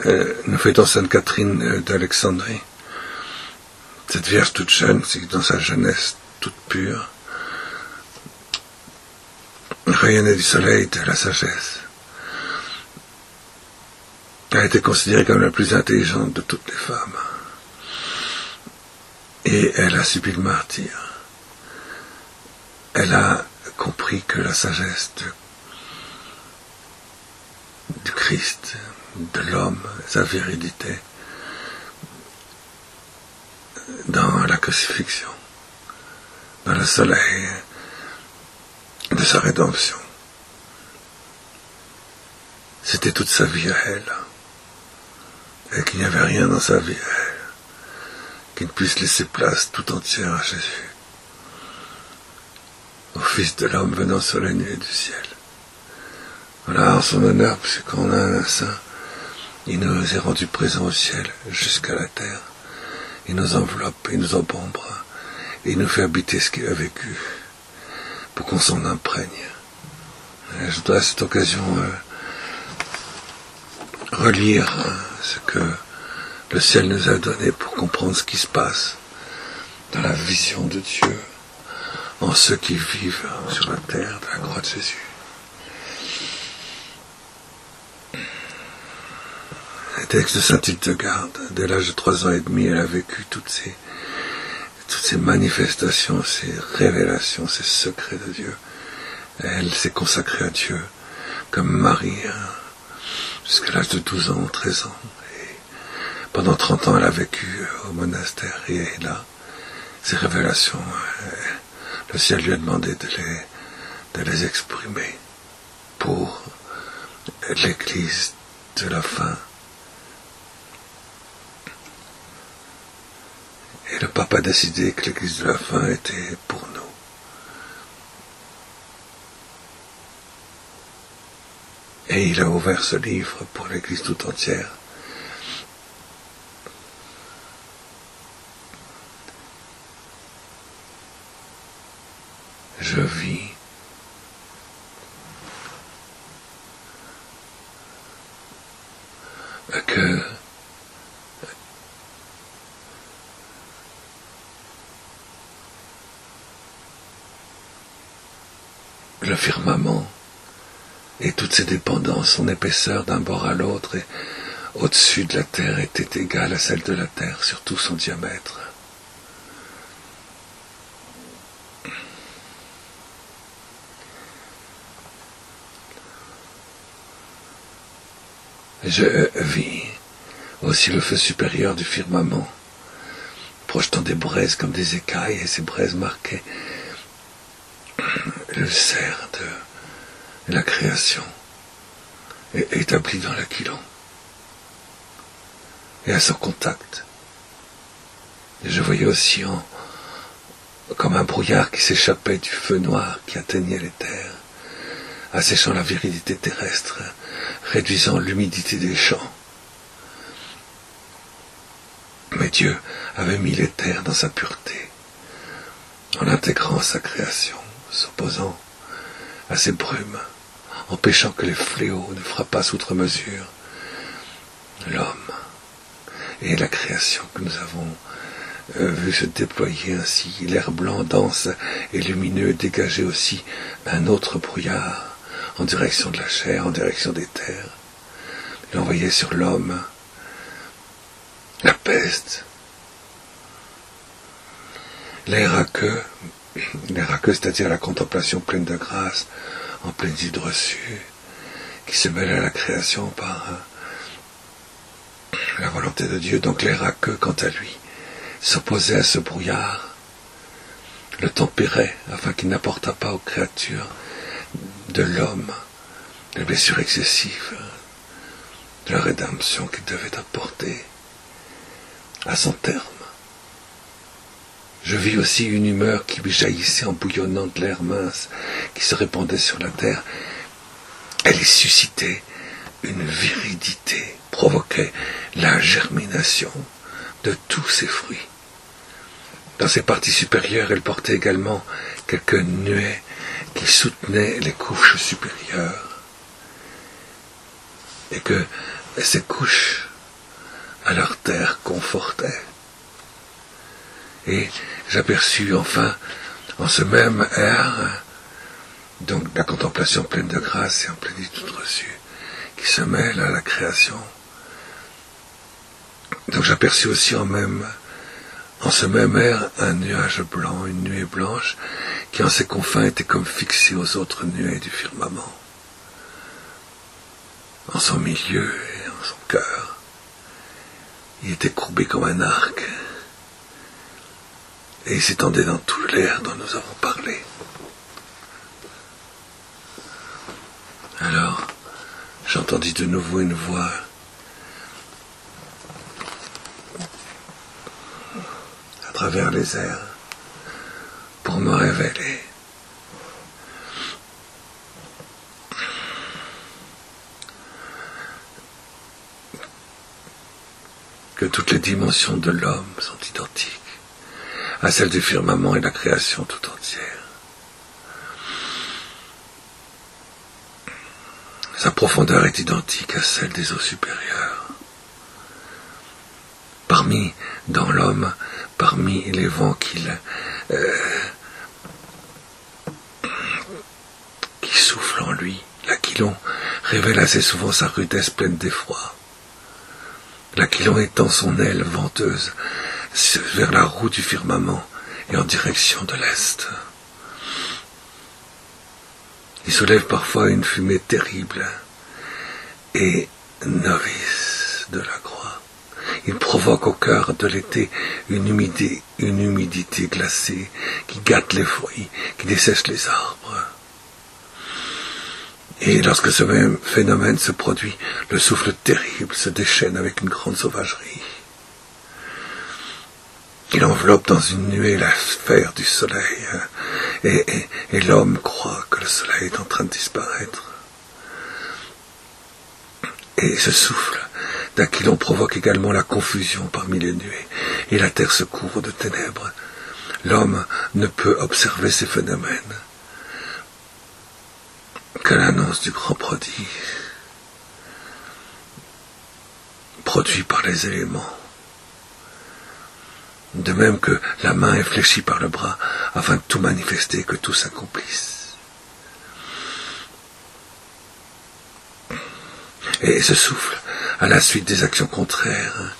nous fêtons Sainte Catherine d'Alexandrie, cette Vierge toute jeune, dans sa jeunesse toute pure, rayonnait du soleil de la sagesse. Elle a été considérée comme la plus intelligente de toutes les femmes. Et elle a subi le martyre. Elle a compris que la sagesse du Christ, de l'homme, sa virilité, dans la crucifixion, dans le soleil de sa rédemption. C'était toute sa vie à elle, et qu'il n'y avait rien dans sa vie à elle qui ne puisse laisser place tout entière à Jésus, au Fils de l'homme venant sur les nuées du ciel. Voilà, en son honneur, puisqu'on a un saint, il nous est rendu présent au ciel jusqu'à la terre. Il nous enveloppe, il nous encombre, et il nous fait habiter ce qu'il a vécu, pour qu'on s'en imprègne. Et je voudrais à cette occasion relire ce que le ciel nous a donné pour comprendre ce qui se passe dans la vision de Dieu, en ceux qui vivent sur la terre de la croix de Jésus. Le texte de Sainte Hildegarde, dès l'âge de 3 ans et demi, elle a vécu toutes ces manifestations, ces révélations, ces secrets de Dieu. Elle s'est consacrée à Dieu comme Marie, jusqu'à l'âge de 12 ans, 13 ans. Et pendant 30 ans, elle a vécu au monastère. Et là, ces révélations, le ciel lui a demandé de les exprimer pour l'Église de la fin. Et le pape a décidé que l'Église de la fin était pour nous. Et il a ouvert ce livre pour l'Église tout entière. Je vis que le firmament et toutes ses dépendances, son épaisseur d'un bord à l'autre et au-dessus de la terre était égale à celle de la terre, surtout son diamètre. Je vis aussi le feu supérieur du firmament, projetant des braises comme des écailles, et ces braises marquaient le cerf de la création, établi dans l'aquilon. Et à son contact, je voyais aussi comme un brouillard qui s'échappait du feu noir qui atteignait les terres, asséchant la virilité terrestre, réduisant l'humidité des champs. Mais Dieu avait mis les terres dans sa pureté, en intégrant sa création, s'opposant à ces brumes, empêchant que les fléaux ne frappassent outre mesure l'homme et la création que nous avons vu se déployer ainsi. L'air blanc, dense et lumineux dégageait aussi un autre brouillard en direction de la chair, en direction des terres. Il envoyait sur l'homme la peste, l'air aqueux, c'est-à-dire la contemplation pleine de grâce, en plénitude reçue, qui se mêle à la création par la volonté de Dieu. Donc l'air aqueux, quant à lui, s'opposait à ce brouillard, le tempérait afin qu'il n'apportât pas aux créatures de l'homme les blessures excessives de la rédemption qu'il devait apporter à son terme. Je vis aussi une humeur qui jaillissait en bouillonnant de l'air mince qui se répandait sur la terre. Elle y suscitait une virilité, provoquait la germination de tous ses fruits. Dans ses parties supérieures, elle portait également quelques nuées qui soutenaient les couches supérieures. Et que ces couches à leur terre confortait. Et j'aperçus enfin, en ce même air, donc la contemplation pleine de grâce et en plénitude reçue, qui se mêle à la création. Donc j'aperçus aussi en ce même air un nuage blanc, une nuée blanche, qui en ses confins était comme fixée aux autres nuées du firmament. En son milieu et en son cœur, il était courbé comme un arc, et il s'étendait dans tout l'air dont nous avons parlé. Alors, j'entendis de nouveau une voix à travers les airs pour me révéler que toutes les dimensions de l'homme sont identiques à celles du firmament et de la création tout entière. Sa profondeur est identique à celle des eaux supérieures. Dans l'homme, parmi les vents qui soufflent en lui, l'Aquilon révèle assez souvent sa rudesse pleine d'effroi. L'Aquilon étend son aile venteuse vers la roue du firmament et en direction de l'est. Il soulève parfois une fumée terrible et nourrice de la croix. Il provoque au cœur de l'été une humidité glacée qui gâte les fruits, qui dessèche les arbres. Et lorsque ce même phénomène se produit, le souffle terrible se déchaîne avec une grande sauvagerie. Il enveloppe dans une nuée la sphère du soleil, et l'homme croit que le soleil est en train de disparaître. Et ce souffle d'Aquilon provoque également la confusion parmi les nuées, et la terre se couvre de ténèbres. L'homme ne peut observer ces phénomènes qu'à l'annonce du grand prodige, produit par les éléments. De même que la main est fléchie par le bras afin de tout manifester, que tout s'accomplisse. Et ce souffle, à la suite des actions contraires,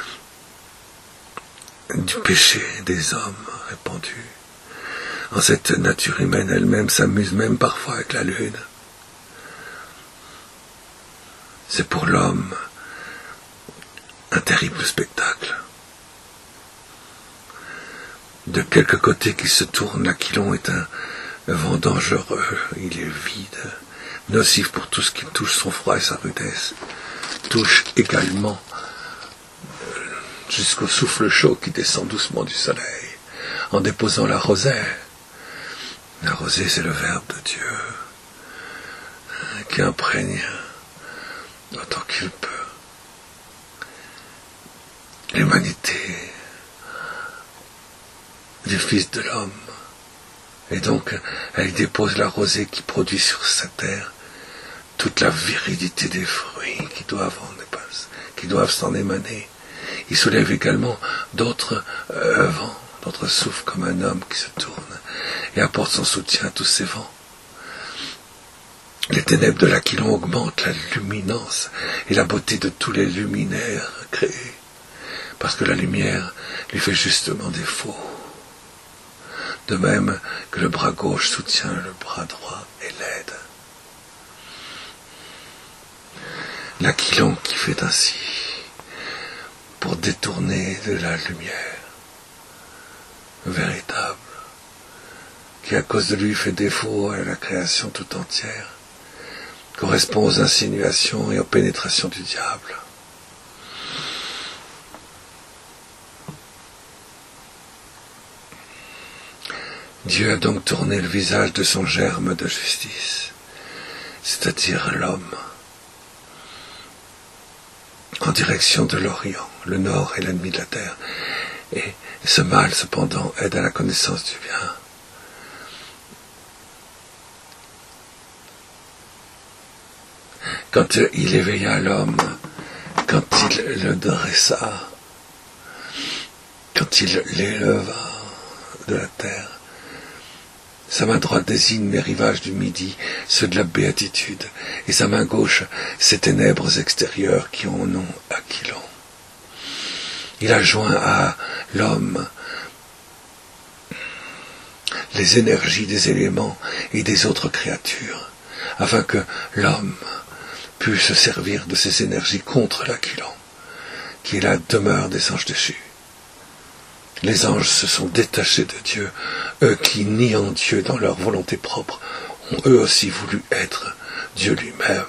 du péché des hommes répandus, en cette nature humaine elle-même s'amuse même parfois avec la lune. C'est pour l'homme un terrible spectacle. De quelque côté qu'il se tourne, l'Aquilon est un vent dangereux, il est vide, nocif pour tout ce qui touche son froid et sa rudesse, touche également jusqu'au souffle chaud qui descend doucement du soleil, en déposant la rosée. La rosée, c'est le Verbe de Dieu, qui imprègne autant qu'il peut l'humanité du Fils de l'homme. Et donc, elle dépose la rosée qui produit sur sa terre toute la virilité des fruits qui doivent s'en émaner. Il soulève également d'autres vents, d'autres souffles comme un homme qui se tourne et apporte son soutien à tous ces vents. Les ténèbres de l'Aquilon augmentent la luminance et la beauté de tous les luminaires créés, parce que la lumière lui fait justement défaut. De même que le bras gauche soutient le bras droit et l'aide. L'Aquilon qui fait ainsi pour détourner de la lumière véritable, qui à cause de lui fait défaut à la création tout entière, correspond aux insinuations et aux pénétrations du diable. Dieu a donc tourné le visage de son germe de justice, c'est-à-dire l'homme, en direction de l'Orient. Le Nord est l'ennemi de la terre, et ce mal, cependant, aide à la connaissance du bien. Quand il éveilla l'homme quand il le dressa, quand il l'éleva de la terre. Sa main droite désigne les rivages du Midi, ceux de la béatitude, et sa main gauche, ces ténèbres extérieures qui en ont Aquilon. Il a joint à l'homme les énergies des éléments et des autres créatures, afin que l'homme pût se servir de ces énergies contre l'Aquilon, qui est la demeure des anges déchus. Les anges se sont détachés de Dieu, eux qui, niant Dieu dans leur volonté propre, ont eux aussi voulu être Dieu lui-même.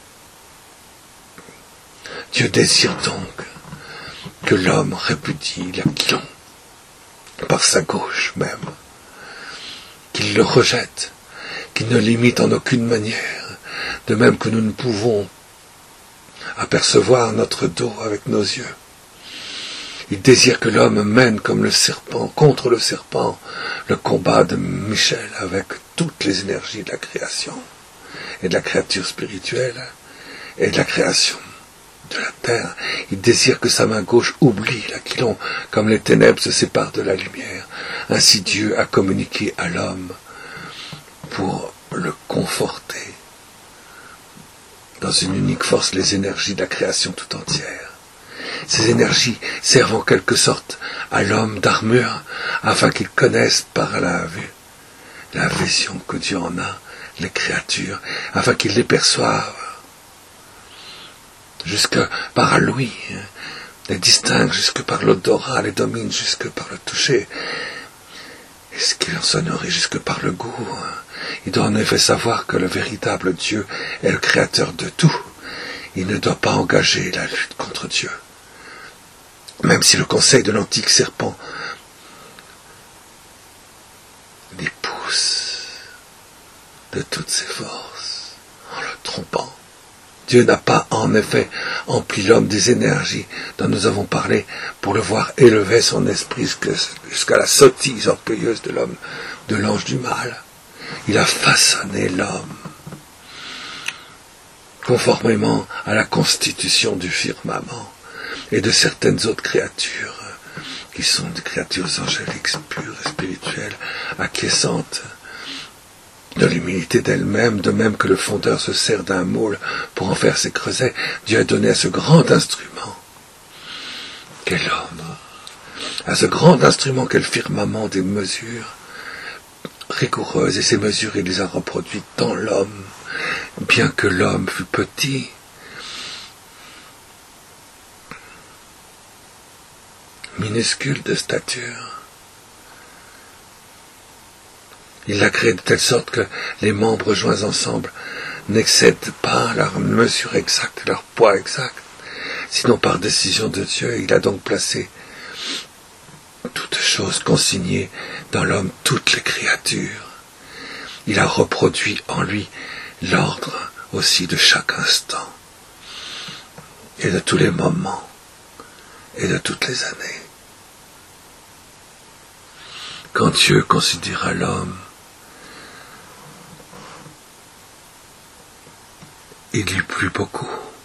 Dieu désire donc que l'homme répudie l'Aquilon par sa gauche même, qu'il le rejette, qu'il ne l'imite en aucune manière, de même que nous ne pouvons apercevoir notre dos avec nos yeux. Il désire que l'homme mène comme le serpent, contre le serpent, le combat de Michel avec toutes les énergies de la création et de la créature spirituelle et de la création de la terre. Il désire que sa main gauche oublie l'Aquilon, comme les ténèbres se séparent de la lumière. Ainsi Dieu a communiqué à l'homme pour le conforter dans une unique force les énergies de la création tout entière. Ces énergies servent en quelque sorte à l'homme d'armure, afin qu'il connaisse par la vue, la vision que Dieu en a, les créatures, afin qu'il les perçoive, jusque par l'ouïe, les distingue jusque par l'odorat, les domine jusque par le toucher, et ce qu'il en se nourrit jusque par le goût. Il doit en effet savoir que le véritable Dieu est le créateur de tout. Il ne doit pas engager la lutte contre Dieu. Même si le conseil de l'antique serpent l'y pousse de toutes ses forces en le trompant. Dieu n'a pas en effet empli l'homme des énergies dont nous avons parlé pour le voir élever son esprit jusqu'à la sottise orgueilleuse de l'homme, de l'ange du mal. Il a façonné l'homme conformément à la constitution du firmament et de certaines autres créatures qui sont des créatures angéliques, pures et spirituelles, acquiescentes de l'humilité d'elle-même, de même que le fondeur se sert d'un moule pour en faire ses creusets. Dieu a donné à ce grand instrument qu'est l'homme, à ce grand instrument qu'est le firmament, des mesures rigoureuses, et ces mesures il les a reproduites dans l'homme, bien que l'homme fût petit. Minuscule de stature. Il l'a créé de telle sorte que les membres joints ensemble n'excèdent pas leur mesure exacte, leur poids exact. Sinon, par décision de Dieu, il a donc placé toutes choses consignées dans l'homme, toutes les créatures. Il a reproduit en lui l'ordre aussi de chaque instant, et de tous les moments, et de toutes les années. Quand Dieu considéra l'homme, il lui plut beaucoup.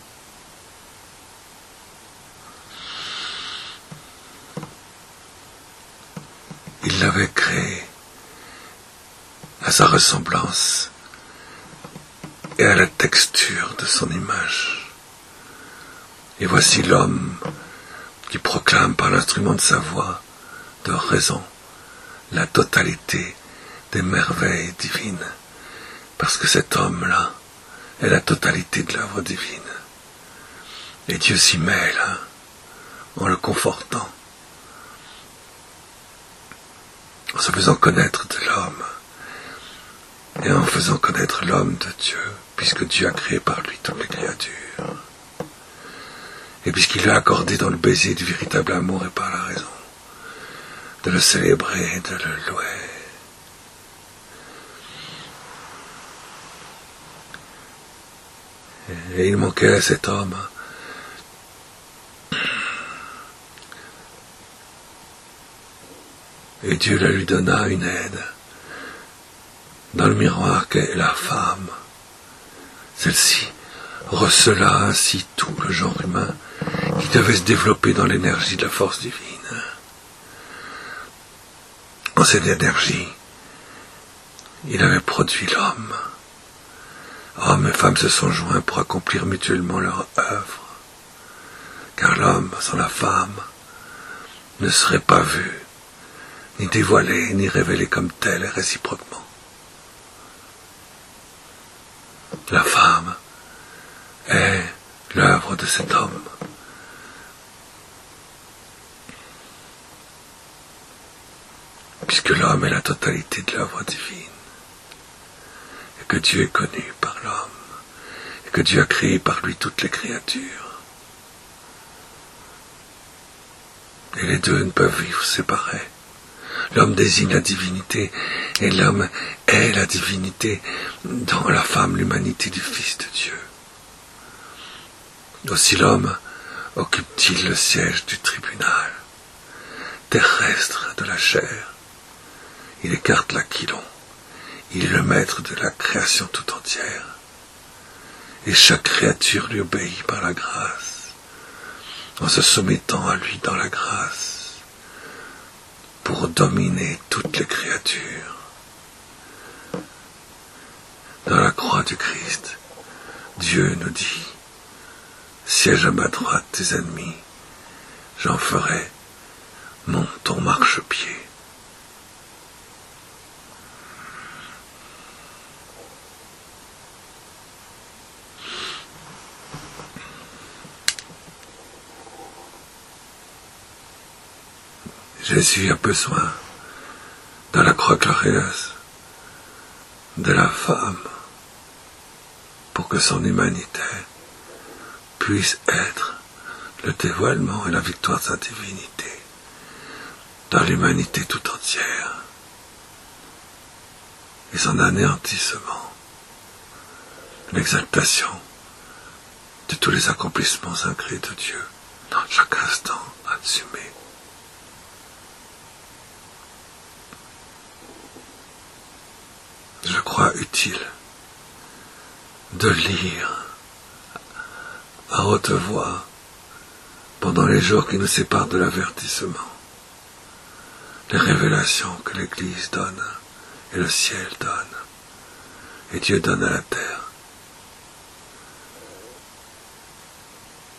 Il l'avait créé à sa ressemblance et à la texture de son image. Et voici l'homme qui proclame par l'instrument de sa voix, de raison, la totalité des merveilles divines, parce que cet homme-là est la totalité de l'œuvre divine. Et Dieu s'y mêle en le confortant, en se faisant connaître de l'homme, et en faisant connaître l'homme de Dieu, puisque Dieu a créé par lui toutes les créatures, et puisqu'il lui a accordé dans le baiser du véritable amour et par la raison, de le célébrer, de le louer. Et il manquait à cet homme et Dieu la lui donna une aide dans le miroir qu'est la femme. Celle-ci recela ainsi tout le genre humain qui devait se développer dans l'énergie de la force divine. En cette énergie, il avait produit l'homme. Hommes et femmes se sont joints pour accomplir mutuellement leur œuvre, car l'homme sans la femme ne serait pas vu, ni dévoilé, ni révélé comme tel et réciproquement. La femme est l'œuvre de cet homme. Puisque l'homme est la totalité de l'œuvre divine, et que Dieu est connu par l'homme, et que Dieu a créé par lui toutes les créatures. Et les deux ne peuvent vivre séparés. L'homme désigne la divinité, et l'homme est la divinité dans la femme, l'humanité du Fils de Dieu. Aussi l'homme occupe-t-il le siège du tribunal terrestre de la chair. Il écarte l'aquilon, il est le maître de la création tout entière, et chaque créature lui obéit par la grâce, en se soumettant à lui dans la grâce, pour dominer toutes les créatures. Dans la croix du Christ, Dieu nous dit, « Siège à ma droite tes ennemis, j'en ferai ton marchepied. » Jésus a besoin, dans la croix glorieuse, de la femme, pour que son humanité puisse être le dévoilement et la victoire de sa divinité dans l'humanité tout entière et son anéantissement, l'exaltation de tous les accomplissements incréés de Dieu dans chaque instant assumé. Je crois utile de lire à haute voix pendant les jours qui nous séparent de l'avertissement les révélations que l'Église donne et le ciel donne et Dieu donne à la terre.